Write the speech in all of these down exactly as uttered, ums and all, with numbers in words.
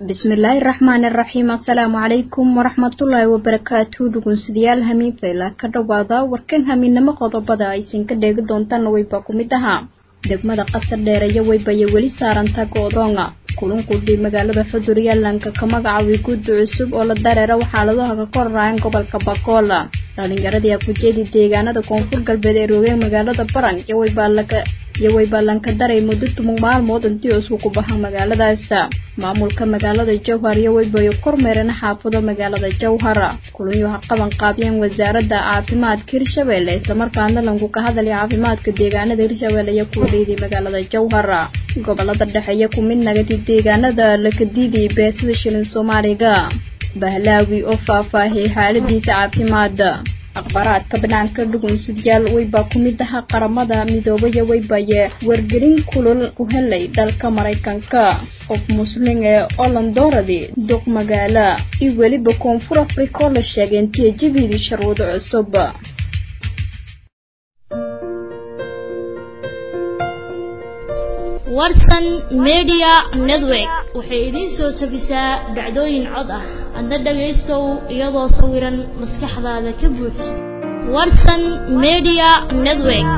bismillaahi raxmaani raxiim assalaamu calaykum waraxmatullaahi wabarakaatuh dhugunsidayaal hamiin fayla ka dhawaada warkan hamiinimo qodobada aysan ka dheegi doontaan wayba ku mid ahaa degmada qasar dheereeya waybaye weli saaranta go'doonga kulankudhii magaalada xudur yaalanka ka magacaabay guddi cusub oo la dareera xaaladaha ka korayaan gobolka Bakool dhalinyaradii akujeedi deegaanada koonfur galbeed ee roogay magaalada Baran iyo waybaalaka iyo waybalanka daray muddo toban maalmood intii uu ku baxay magaaladaas maamulka magaalada Jowhar iyo waybayo kormeerna xaafado magaalada Jowhar kulanyo qaban qaabiyeen wasaaradda caafimaadka Hirshabelle isla markaana lagu ka hadlay caafimaadka deegaanada Hirshabelle iyo kuleedii magaalada Jowhar gobolada dhexe iyo ku mid nagadi deegaanada la kadiidii beesada shilin Soomaaliga bahlaawi oo faahfaahiyay xaaladiisa caafimaad akhbaraadka banaanka dhugunsidayaal wayba ku mid ah qaramada midoobay waybaye wargelin kulul ku helay dalka Mareykanka qof muslim ee Olandoradi duq magaala iyo waliba koonfur Afrika la sheegay intii jabiyay shuruudo cusub warsan media network waxay idin soo tabisaa dhacdooyin cod ah anda dhageystow iyadoo sawiran maskaxdaada ka buux warsan media network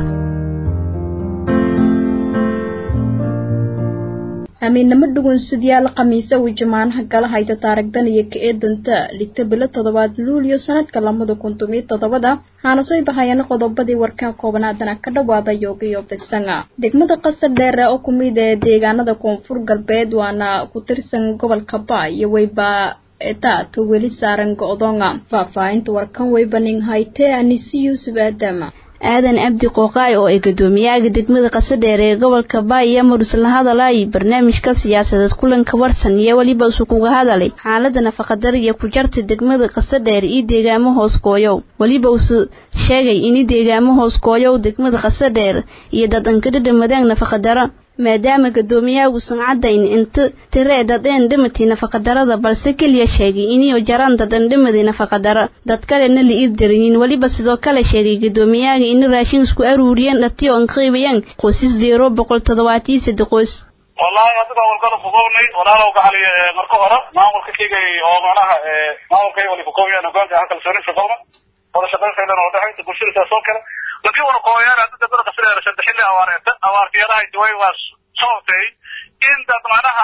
amiinama dhugunsidayaal khamiisa uu jamaanaha gala hayda taarigdan iyo ka eedanta ligta bilo toddobaad luulyo sanadka laba kun iyo toddoba waxaana soo bahayeen qodobadii warkan koobnaadana ka dhawaada yoogiyo bisanga degmada qasar dheer oo ku mid ah deegaanada koonfur galbeed waana ku tirsan gobolka Baay iyo wayba eta to weli saaran go'doonga faahfaahinta warkan waybanin haytee Anisi Yuusuf Aadama aadan abdi qooqaay oo ay gudoomiyaha degmada qasar dheer ee gobolka Baay iyo marusal hadalay barnaamijka siyaasadeed kulanka warsan iyo waliba uu kuga hadalay xaaladda nafaqadar iyo ku jarta degmada qasar dheer iyo deegaamo hoos gooyo waliba uu sheegay in deegaamo hoos gooyo degmada qasar dheer iyo dadan ka dhamaadeen nafaqadara maadaama gudoomiyaha uu sancadayn inta tireedadeen dhimatay nafaqadarada balse kaliya sheegay inuu jaraan dadan dhimatay nafaqadara dad kalena la iidireen waliba sidoo kale sheegay gudoomiyaha in raashin isku aruuriyeen dhatiyo aan qiibayeen qoysas zero boqol toddobaatan iyo saddex qoys wallahi hadda walqada fuqownay walaalow gaxali marka hore maamulka kigay oo macnaha maamulka ay wali fuqownayna go'aanka halka soo nifqowna wala shaqeynayna oo dhaxayta bulshada soo kale لكن وانا قويان هذا بدنا قصير رشد حلي أوارات أوار في رأي دوي وصوتي إن ده معناها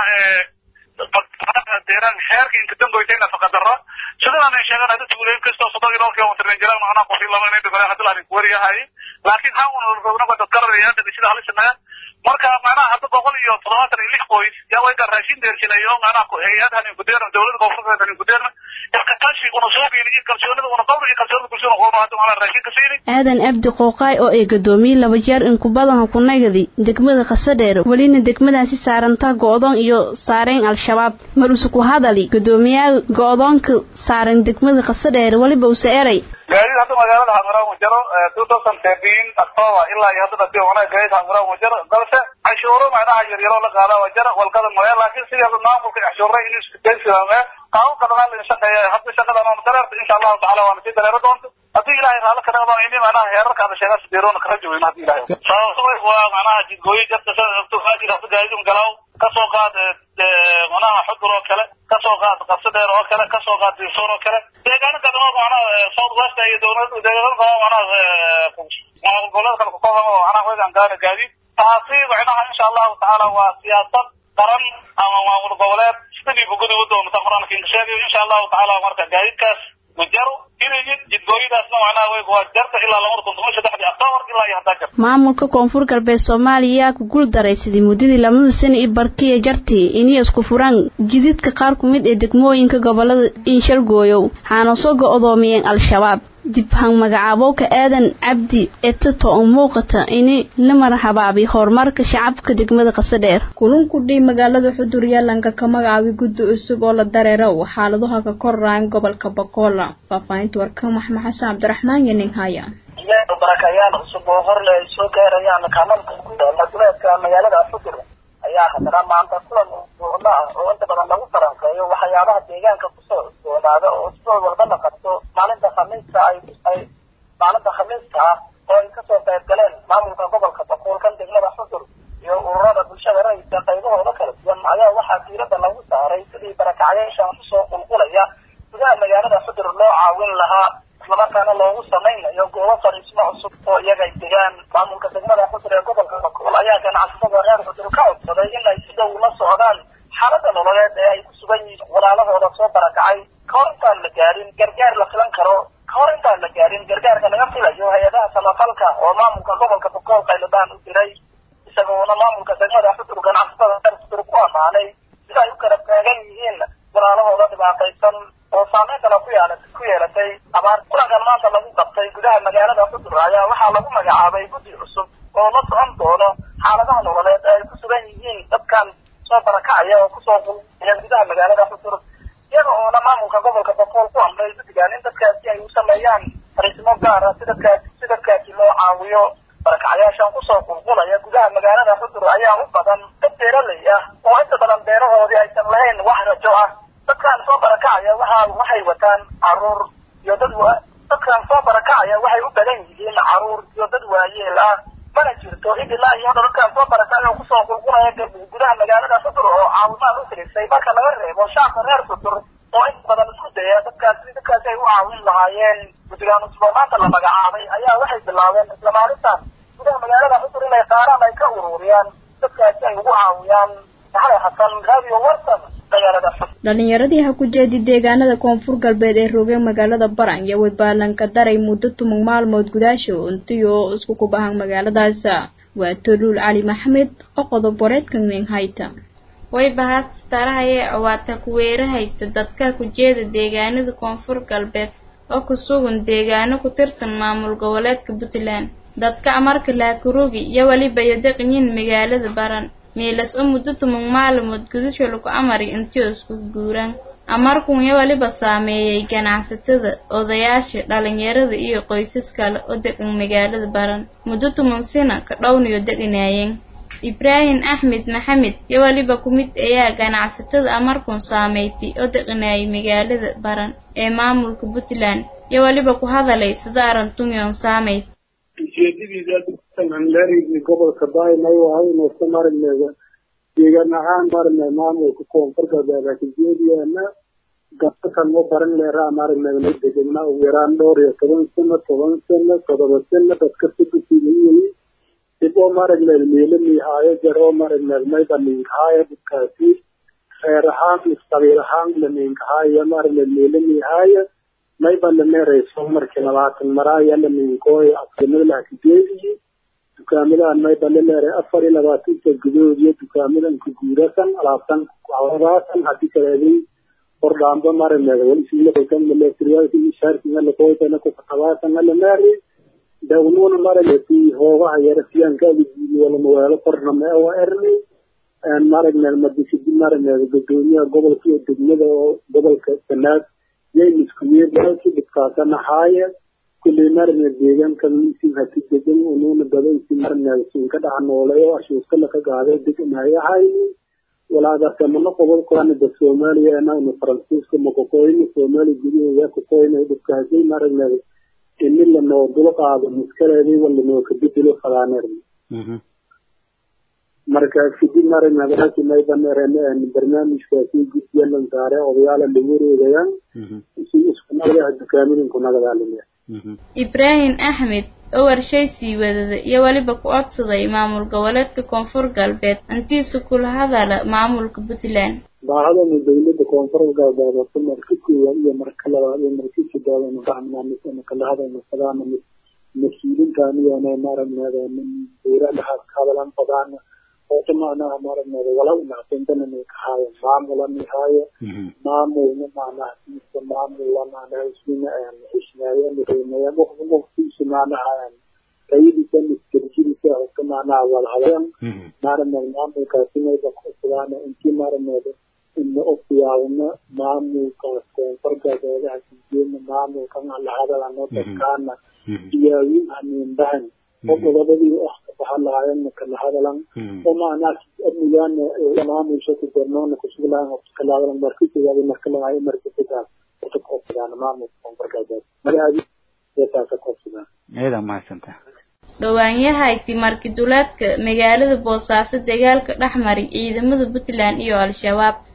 معناها ديران خير إن كتم قويتين فقدرة شغلنا أنا شغلنا هذا تقولين كستو صدق لوك يوم ترنجلان معنا قصير الله ما يدري هذا اللي كوريا هاي لكن هاون ربنا قد تكرر ريان ده بيصير حالي سنة marka macnaha hadda boqol iyo toddobaatan iyo lix qoys yaa way ka raashin deersinayo macnaha hay'adaha gudeer dawladda koonfurta iyo gudeerna iska kashi kuna soo biiriyay kalsoonida una qowr iyo kalsoonida bulshada oo baahdo macnaha raashin ka siini aadan abdi qooqaay oo ay gudoomiye laba jeer in ku badan ku nagadi degmada qasar dheer walina degmadaasi saaranta go'doon iyo saareen al-shabaab marus ku hadali gudoomiyaha go'doonka saaran degmada qasar dheer waliba uu saaray gaari hadda magaalada Hamaraan wajaro two thousand thirteen October ilaa iyo hadda dadka wana gaari Hamaraan wajaro balse cashuuro macnaha yaryaro la qaada wajaro walqada mooyee laakiin sidii maamulka cashuuro inuu isku daysadaan qaab ka dhalan in shaqeeyo hadda shaqada aan dareerto insha Allah taala waan si dareero doonto hadii ilaahay raala ka dhaqdo in macnaha heerarka aan sheegaas diiroon ka rajaweyn hadii ilaahay sababtoo waa macnaha jidgooyin dadka sababtoo qaadi rabta gaadiid galaw ka soo qaad macnaha xuduro kale ka soo qaad qasdeer oo kale ka soo qaad sooro kale deegaanka dhammaan macnaha South West iyo dawladda deegaanka macnaha maamul gobolka ku kooban oo ana weegan gaari gaadiid taasi macnaha insha Allah taala waa siyaasad qaran ama maamul goboleed sidii ugu gudubto mutaqarran in sheegay insha Allah taala marka gaadiidkaas wajaro inay jidgooyidaasna macnaha way waa jarta ilaa laba kun iyo saddex October ilaa iyo hadda maamulka koonfur galbeed Soomaaliya ku guul dareysadii muddadii labada sano ee barkiye jartay inay isku furaan jididka qaar ku mid ee degmooyinka gobolada Inshal Gooyow waxaana soo go'doomiyeen al-shabaab dib han magacaabowka aadan abdi eto oo muuqata inay la marxabaabi horumarka shacabka degmada qasar dheer kulanku dhii magaalada xudur yaalanka ka magacaabi guddi cusub oo la dareero xaaladaha ka korayaan gobolka Bakool faahfaahinta warkan Maxamed Xasan Cabdiraxmaan yanin haya iyo barakayaan cusub oo hor leh soo gaarayaan kaamalka gudaha magaalada xudur ayaa hadana maanta kulan oo inta badan lagu faranqeeyo waxyaabaha deegaanka ku soo cusboonaada oo soo walba la qabto maalinta khamiista ay ay maalinta khamiista oo ay ka soo qayb galeen maamulka gobolka Bakool kan degmada xudur iyo ururada bulshada rayidka qaybahooda kala duwan ayaa waxaa diiradda lagu saaray sidii baraka kusoo qulqulaya gudaha magaalada xudur loo caawin lahaa islamarkaana loogu samaynayo goobo fariismo cusub oo iyaga ay degaan maamulka degmada xudur ee gobolka bakool ayaa ganacsatada reer xudur ka codsaday in ay si dhow la socdaan xaalada nololeed ee ay ku sugan yihiin walaalahooda soo barakacay ka hor intaan la gaarin gargaar la filan karo ka hor intaan la gaarin gargaarka laga filayo hay-adaha samafalka oo maamulka gobolka bakool qayladaan u diray isagoona maamulka degmada xudur ganacsatada reer xudur ku ammaanay sida ay u kala taagan yihiin walaalahooda dhibaataysan oo saameyn kale ku yeela ku yeelatay abaar kulankan maanta lagu qabtay gudaha magaalada xudur ayaa waxaa lagu magacaabay guddi cusub oo la socon doono xaaladaha nololeed ee ay ku sugan yihiin dadkan soo barakacaya oo kusoo qulqulaya gudaha magaalada xudur iyaga oona maamulka gobolka bakool ku amray guddigan in dadkaasi ay u sameeyaan fariisimo gaara si dadkaasi si dadkaasi loo caawiyo barakacyaashan kusoo qulqulaya gudaha magaalada xudur ayaa u badan dad beeraley ah oo inta badan beerahoodii aysan lahayn wax rajo ah dadkan soo barakacaya waxa waxay wataan caruur iyo dad wa dadkan soo barakacaya waxay u badan yihiin caruur iyo dad waayeel ah mana jirto cid ilaa iyo hadda dadkan soo barakacaya oo kusoo qulqulaya gudaha magaalada xudur oo caawimaad u filisay marka laga reebo shacabka reer xudur oo inta badan isku daya dadkaas si dadkaasi ay u caawin lahaayeen guddigan cusub oo maanta la magacaabay ayaa waxay bilaabeen isla maalintan gudaha magaalada xudur inay qaaraan ay ka ururiyaan dadkaasi ay ugu caawiyaan maxamed xasan radio warsan magaalada xudur dhalinyaradii ha ku jeedi deegaanada koonfur galbeed ee roogay magaalada baran iyo way baalanka daray muddo tuman maalmood gudaasho intii oo isku kubahan magaaladaas waa toluul cali maxamed oo qodob wareedkan weyn hayta way bahaas tarahaye awaata ku weerahayta dadka ku jeeda deegaanada koonfur galbeed oo ku sugan deegaano ku tirsan maamul goboleedka Puntland dadka amarka la kurugi iyo waliba iyo deqniin magaalada baran meelas oo muddo tuman maalmood gudasho lagu amari intii isku guuraan amarkun iyo waliba saameeyay ganacsatada odayaasha dhalinyarada iyo qoysaska kale oo degan magaalada baran muddo tuman sano ka dhowniyo deganayeen Ibrahim Ahmed Maxamed iyo waliba kumid ayaa ganacsatada amarkun saameeytay oo deganay magaalada baran ee maamulka Puntland iyo waliba ku hadalay sida arintun iyo saameey ujeedadiisa aan leeyahay gobolka Baaymayo waxa uu soo marinaya deegaan ahaan marinaya maamulka koonfur galbeed ee jeediyana dadkan oo baran leeyahay marinaya deegaanna oo yaraan dhowr iyo toban sano toban sano todoba sano dadka ku tigiyay sidoo marinaya meelmi haaye jaro marinaya maydan haaye dadkaasi reer ahaan istabiil ahaan leeyahay haaye marinaya meelmi haaye mayban leeyahay soo markii labaatan maraaya leeyahay kooy afkamada la kijeeyay dukaamadan mayban leeyahay afar iyo labaatan gudood iyo dukaamadan ku guuraysan alaabtan awraasan hadii kale ordamba marinaya wali si la kan leeyahay si sharciga la qoytana ku xawaasan leeyahay dawluna marinaya hoogaha yarasiyanka wala wala qornama oo erni aan marinaya madisidi marinaya gudoomiyaha gobolka iyo degmada oo gobolka sanaad yay isku yeedhay dibkaasana haaya kulli marinaya deegaanka si hati degan oo badan si marinaya si ka dhaxnoolay oo ashuuska la qaaday deganayahay walaada kamana gobolkana da Soomaaliya ana Faransiiska Mokokoyn Soomaaliya gudiga ku qoynay dibkaasay marinaya in la noo dulqaado muskaleedii wala noo ka bedelo fadaaneer marka sidii marinaya dadka maydan reereen barnaamijkaasi guddiyan saare odayaal la wareegayaan si isku nagada dukaamada ku nagadaalaya Ibrahim Ahmed oo warshay sii wadada iyo waliba ku codsaday maamul goboleedka koonfur galbeed intii su kula hadala maamulka Puntland baahada dawladda koonfur galbeed oo markii iyo marka labaad iyo markii sidoo kale kala hadalna fadana mas'uuliyiintan iyo marinaya beeraha hadalan fadana oo tamaana marinaya wala una tentana ka hayo maamulan hayo maamulna maana si maamulan maana isina aan isnaayo inay boqof si maana aan kaydisan iskirkiisa oo tamaana wala hadan marinaya maamulka sinay ku fadana intii marinaya in oo fiyaawna maamulka koonfur galbeed ee maamulka la hadalan oo dadkana iyo in baan oo gobadii wax ka baxalayeen kala hadalan oo maana amnigan maamulka ku darnoona ku sugan oo kala hadalan markii ay marka la ay markii taas oo ku fadana maamulka koonfur galbeed magaadi ee taas ku sugan eeda maasanta dhawaanyaha ay markii duleedka magaalada Boosaaso dagaalka dhaxmari ciidamada Puntland iyo Al-Shabaab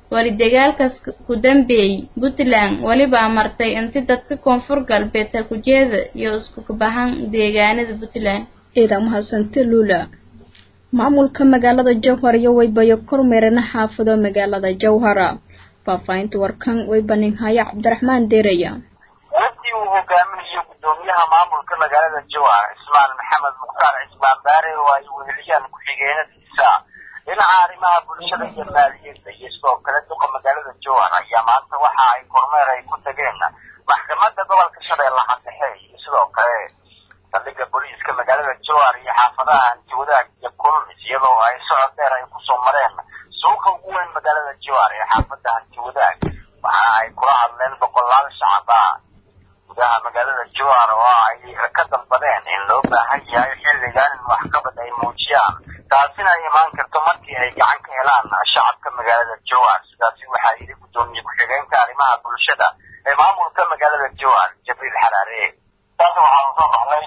wali dagaalkaas ku dambeeyay Puntland waliba amartay intii dadka koonfur galbeed ku jeeda iyo isku kabahan deegaanada Puntland ciidan mahadsanti lula maamulka magaalada Jowhar iyo waybayo kormeerna xaafado magaalada Jowhar faafaynta warkan way banin haya Cabdiraxmaan Deeraya waqti uu hogaaminayo gudoomiyaha maamulka magaalada Jowhar Ismaan Maxamed Mukhtaar Ismaan Baare oo ay weheliyaan ku xigeenadiisa dhinaca arrimaha bulshada iyo maaliyadda iyo sidoo kale duqa magaalada Jowhar ayaa maanta waxa ay kormeer ay ku tageen maxkamadda gobolka Shabeellaha Dhexe iyo sidoo kale saldhigga booliiska magaalada Jowhar iyo xaafadaha Antiwadaag iyo Kulmis iyadoo ay socod dheer ay ku soo mareen suuqa ugu weyn magaalada Jowhar ee xaafadda Antiwadaag waxa ay kula hadleen boqolaal shacab ah gudaha magaalada Jowhar oo ay ka dalbadeen in loo baahan yahay xilligan in wax qabad ay muujiyaan taasina ay imaan karto markii ay gacan ka helaan shacabka magaalada Jowhar sidaasi waxaa yidhi gudoomiye ku-xigeenka arrimaha bulshada ee maamulka magaalada Jowhar Jibriil Xaraare taasi waxaan soo baxnay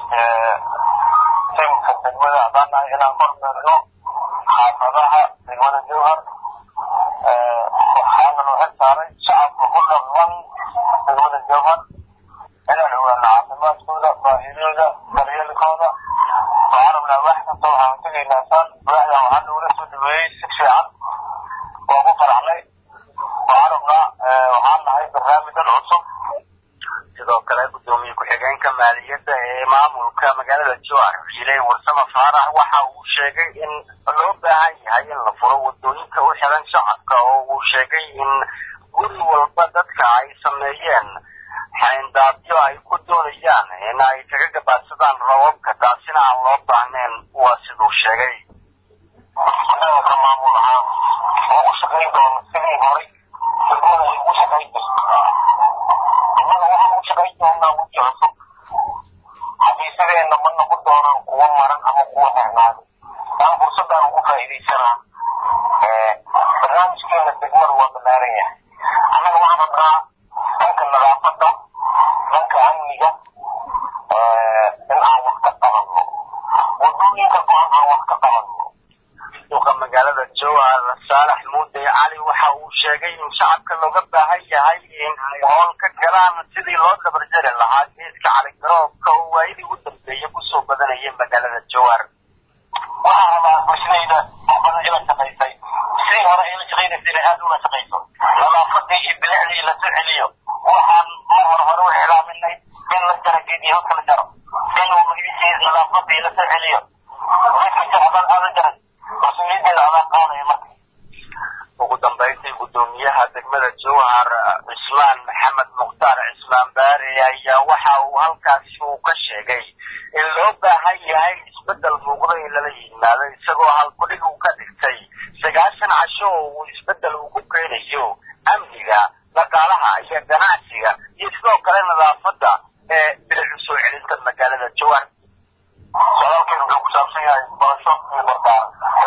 tiimka degmada haddaan inaan kormeerno xaafadaha degmada Jowhar waxaana loo xil saaray shacabka ku dhaqan degmada Jowhar inaan ogaano caafimaadkooda baahidooda daryeelkooda waxaan rabnaa wax kasta waxaan tegaynaa saan waaxda waxaa lagula soo dhaweeyey si fiican waa ku faraxnay waxaan rabnaa waxaan nahay barnaamijkan cusub sidoo kale gudoomiye ku-xigeenka maaliyadda ee maamulka magaalada Jowhar Ilay Warsama Faarax waxa uu sheegay in loo baahan yahay in la furo wadooyinka u xiran shacabka oo uu sheegay in guri walba dadka ay sameeyeen xayndaabyo ay ku doonayaan in ay kaga gabaadsadaan roobabka taasina aan loo baahnayn waa siduu sheegay ka maamul ahaan oo u shaqayn doono sidii horay degmada ay ugu shaqayn jirtay annaga waxaan u shaqayn doonaa weji cusub xafiisadeenna ma noqon doonaan kuwo maran ama kuwo xirnaaday aan fursadaan ugu faa'iidaysanaa barnaamijkeena degmada waa ballaaran yahay annaga waxaan rabnaa dhanka nadaafadda dhanka amniga in aan wax ka qabanno wadooyinka go-an aan wax ka qabanno duqa magaalada Jowhar Saalax Muuday Cali waxa uu sheegay in shacabka looga baahan yahay in ay howl ka galaan sidii loo dabarjari lahaa geedka caligaroobka oo waayidii u dambeeyay kusoo badanayay magaalada Jowhar waxaa rabaa bulshadayda oo badan ila shaqaysay sidii hore ila shaqaynaysay aad una shaqayso nadaafadii iyo bilicdii la soo celiyo waxaan mar hore hore u xilaaminay in la jaro geediyo halka la jaro inuu magiciisa nadaafadii la soo celiyo geedka shacban aada jaray mas-uuliyadeeda adaa qaadaya marka ugu dambayntii gudoomiyaha degmada Jowhar Ismaan Maxamed Mukhtaar Ismaan Baare ayaa waxa uu halkaasi uu ka sheegay in loo baahan yahay isbedel muuqda in lala yimaado isagoo halkudhig uu ka dhigtay sagaashan casho oo uu isbedel uu ku keenayo amniga dhaqaalaha iyo ganacsiga iyo sidoo kale nadaafadda ee bilic soo celinta magaalada Jowhar socdaalkeenu wuxuu ku saabsan yahay barasho iyo barbaar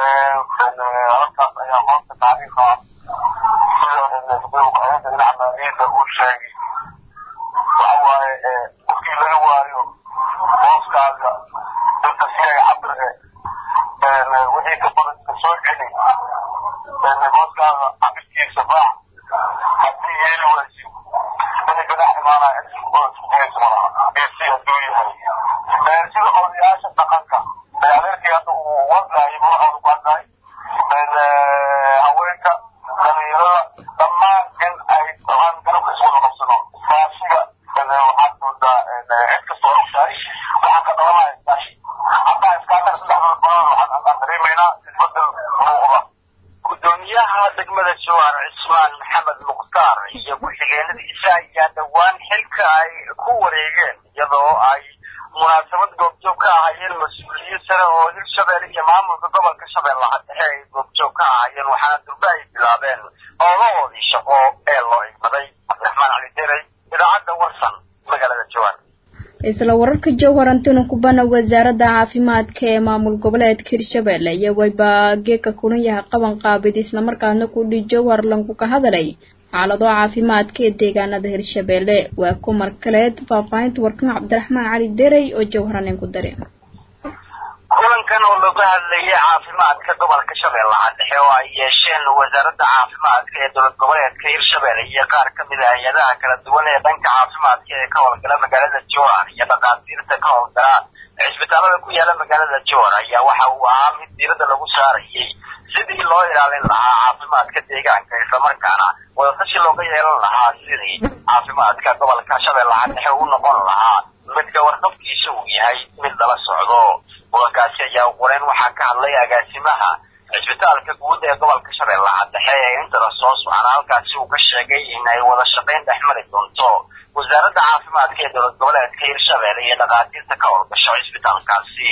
halkaas ayaa hoonta taariikha ah sida ku-xigeenka dhinaca maaliyadda uu sheegay waxa waaye qofkii laga waayo booskaaga dadka si ay cabir wixii ka badan ka soo celi booskaaga cabirkiisa baax haddii yeeli waysi inay gadax imaanaya iskugeys malaha ee si hadduu yahay sida odayaasha dhaqanka adeerkii hadda uu wardaayay madaxooda ku hadlaay haweenka dhalinyarada dhammaan in ay aan garabka iswada qabsano iskaashiga waxaad moodaa cid kasta waa ogtahay waxaa ka dhalanaya iskaashi haddaa iskaashada saddexdooda badan waxaan dareemaynaa isbedel muuqda gudoomiyaha degmada Jowhar Ismaan Maxamed Mukhtaar iyo ku-xigeenadiisa ayaa dhowaan xilka ay ku wareegeen iyadoo ay munaasabad goobjoog ka ahaayeen mas-uuliyiin sare oo Hirshabelle iyo maamulka gobolka Shabeellaha Dhexe ay goobjoog ka ahaayeen waxaana durba ay bilaabeen howlahoodii shaqo ee loo igmaday Cabdiraxmaan Cali Deeray idaacadda Warsan magaalada Jowhar isla wararka Jowhar antuna kubana wasaaradda caafimaadka ee maamul goboleedka Hirshabelle iyo wayba geeka kulanyaha qaban qaabid isla markaana ku dhig Jowhar lanku ka hadalay xaalado caafimaadka ee deegaanada Hirshabelle waa ku markaleed faafaynta warkan Cabdiraxmaan Cali Deeray oo Jowharanin ku daray kulanka kulankan oo looga hadlayay caafimaadka gobolka Shabeellaha Dhexe oo ay yeesheen wasaaradda caafimaadka ee dowlad goboleedka Hirshabelle iyo qaar ka mid ah hay'adaha kala duwan ee dhanka caafimaadka ee ka howlgala magaalada Jowhar iyo dhaqaatiirta ka howlgala isbitaalada ku yaala magaalada Jowhar ayaa waxa uu ahaa mid diiradda lagu saarayay sidii loo ilaalin lahaa caafimaadka deegaanka isla markaana wadatashi looga yeelan lahaa sidii caafimaadka gobolka Shabeellaha Dhexe uu noqon lahaa midka warqabkiisa uu yahay mid lala socdo. kulankaasi ayaa qoreen waxaa ka hadlay agaasimaha isbitaalka guud ee gobolka Shabeellaha Dhexe ee Interasos waxaana halkaasi uu ka sheegay in ay wada shaqayn dhexmari doonto wasaaradda caafimaadka ee dowlad goboleedka Hirshabelle iyo dhaqaatiirta ka howlgasha isbitaalkaasi.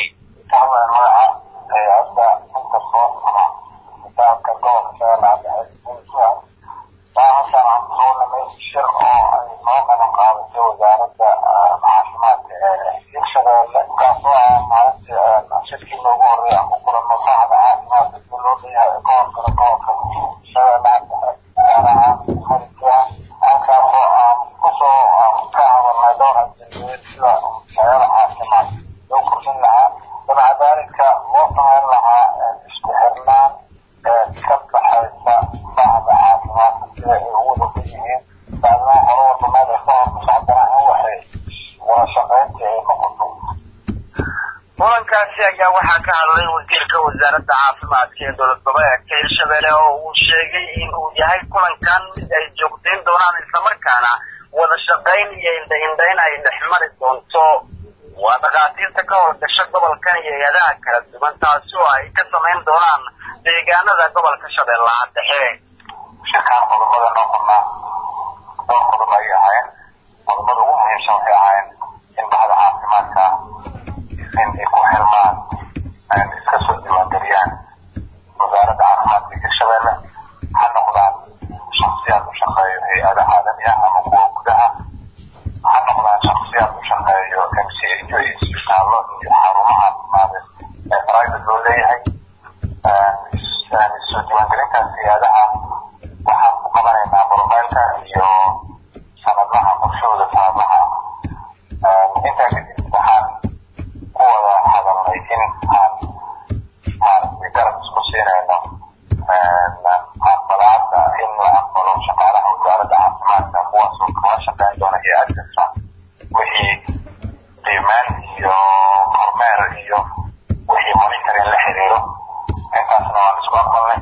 waxaa ka hadlay wasiirka wasaaradda caafimaadka ee dowlad goboleedka Hirshabelle oo uu sheegay in uu yahay kulankan mid ay joogteyn doonaan isla markaana wada shaqayn iyo indhayn ay dhexmari doonto waa dhaqaatiirta ka howlgasha gobolkan iyo hay'adaha kala duwan taasi oo ay ka samayn doonaan deegaanada gobolka Shabeellaha Dhexe. shaqaan qodobada noqona oo qodobo ay ahayn qodobada ugu muhiimsan waxay ahayn in bahda caafimaadka in ay ku xirmaan ay iska soo diiwaangeliyaan wasaaradda caafimaadka Hirshabelle ha noqdaan shakhsiyaad u shaqeeya hay'adaha caalami ah ama kuwa gudaha ha noqdaan shakhsiyaad u shaqeeya M C H iyo isbitaallo iyo xarumaha caafimaad ee private loo leeyahay. soo diiwaangelintaas hay'adaha waxaan ku qabanaynaa mobilka iyo sanadlaha qorshooda sanadlaha intaa kadib waxaan ku wada hadalnay in aan maaragtay garab isku siinayno aqbalaadda in la aqbalo shaqaalaha wasaaradda caafimaadka kuwaasoo kala shaqeyn doona hay-ad kasta wixii qiimeyn iyo kormeer iyo wixii monitoring la xiriiro intaasna waan isku aqbalnay.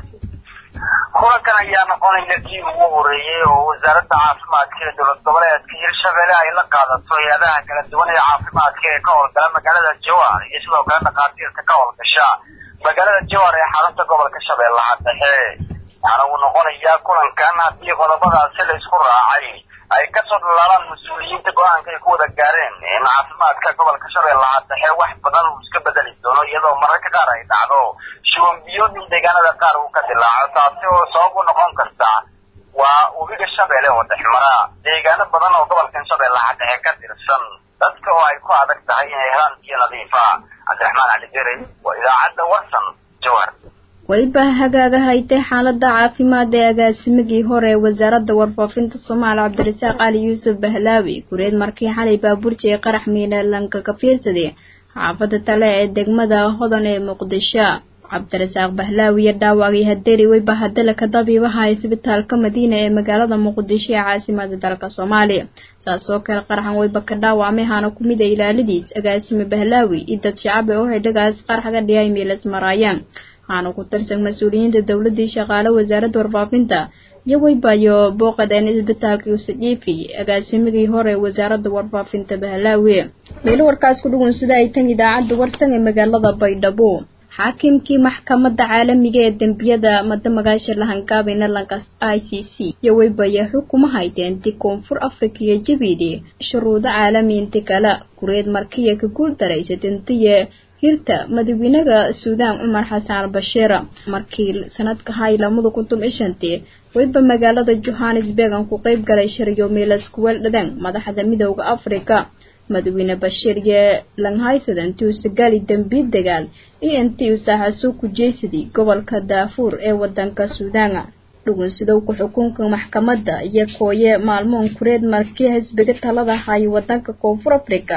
kulankan ayaa noqonaya kii ugu horeeyay oo wasaaradda caafimaadka ee dowlad goboleedka Hirshabelle ay la qaadato hay'adaha kala duwan ee caafimaadka ee ka howlgala magaalada Jowhar iyo sidoo kale dhaqaatiirta ka howlgasha magaalada Jowhar ee xarunta gobolka Shabeellaha Dhexe. waxaana uu noqonayaa kulankan haddii qodobadaasi la isku raacay ay ka soo dhalaalaan mas-uuliyiinta go-aanka ay ku wada gaareen in caafimaadka gobolka Shabeellaha Dhexe wax badan uu iska bedeli doono iyadoo mararka qaar ay dhacdo shuban biyood in deegaanada qaar uu ka dilaaco taasi oo sabab u noqon karta waa webiga Shabeelle oo dhexmara deegaano badan oo gobolkan Shabeellaha Dhexe ka tirsan dadka oo ay ku adag tahay inay helaan biyo nadiif ah. Cabdiraxmaan Cali Dere waa idaacadda Warsan Jowhar. wayba hagaaga haytay xaaladda caafimaad ee agaasimigii hore ee wasaaradda warfaafinta Soomaaliya Cabdirasaaq Ali Yuusuf Bahlaawi kureed markii xalay baabuurta ee qarax miinaalanka ka fiirsaday xaafadda tale ee degmada Hodan ee Muqdisho. Cabdirasaaq Bahlaawi dhaawacay hadeeri wayba hadala ka dabiibaha isbitaalka Madiina ee magaalada Muqdisho ee caasimadda dalka Soomaaliya. saasoo kale qaraxan wayba ka dhaawacmay hana ku mid ah ilaalidiis agaasime Bahlaawi idad shacab oo xidhigaas qaraxga dhiyay meelas marayaan waxaana ku tirsan mas-uuliyiinta dowladda shaqaale wasaaradda warfaafinta iyo waybayo booqadeen isbitaalka Usajiifi agaasimigii hore wasaaradda warfaafinta Bahlaawi. meel warkaas ku dhugun sida ay tan idaacadda Warsan ee magaalada Baydhabo. xaakimkii maxkamadda caalamiga ee dambiyada madamagaasha lahangaabina lankas I C C iyo waybayo xukumaha hayteen Koonfur Afrika iyo Jabuuti shuruudo caalamiinta kala kureed markii ka guul daraysatantiye hirta madaxweynaha Suudaan Umar Xasan al-Bashir markii sanadka hay lamada kuntum iyo shantii wayba magaalada Johannesburg ku qayb galay shiryo meelas ku waldhadan madaxda midowga Afrika. madaxweyne Bashir ee langhaysadan tuu sagaal dambi dagaal iyo intii uu saaxaso ku jeesadii gobolka Darfur ee wadanka Suudaan. dhugun sidoo ku xukunka maxkamadda iyo kooye maalmoon kureed markii xisbiga talada hay wadanka Koonfur Afrika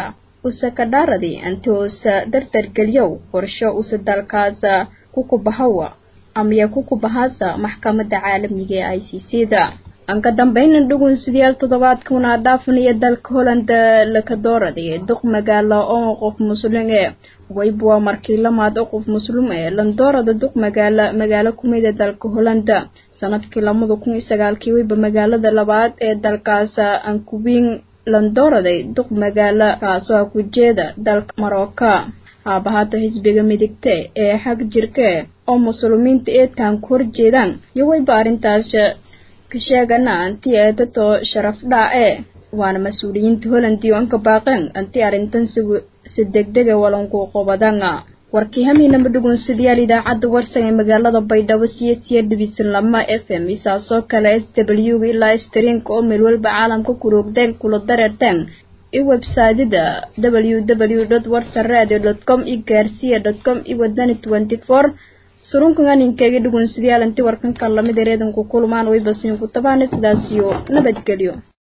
usa ka dhaaradi anti usa dardargeliyow qorsho usa dalkaasa ku kubahawa amaya ku kubahasa maxkamadda caalamiga ee I C C da anka dambayna dhugun sideed toddobaadkuna dhaafnaya dalka Holland la ka dooraday duq magaalo oo qof muslim ee wayba markii lamaad oo qof muslim ee lan doorada duq magaalo magaalo kumida dalka Holland sanadkii laba kun iyo sagaal kii wayba magaalada labaad ee dalkaas aan kubin lan dooraday duq magaalo kaasoo ku jeeda dalka Marocco aabahaata xisbiga midigta ee xaq jirka oo muslimiinta ee taan ku horjeedaan iyo wayba arintaas ka sheegana anti eedato sharaf dhaace waana mas'uuliyiinta Holland iyo anka baaqan anti arintan si degdeg ah walanku qobadanga warkii hamina madhugun sidaal idaacada warsan ee magaalada Baydhabo siyaasiya dibisan lama F M isaaso kale S W ila stream oo meel walba caalamka ku roogdeen kula dareerteen ee website-da w w w dot warsaradio dot com iyo garcia dot com iyo wadani twenty four surunkan inkaga dhugun sidaal intii warkan kala mid ereedan ku kulmaan way basin ku tabaanay sidaas iyo nabadgelyo.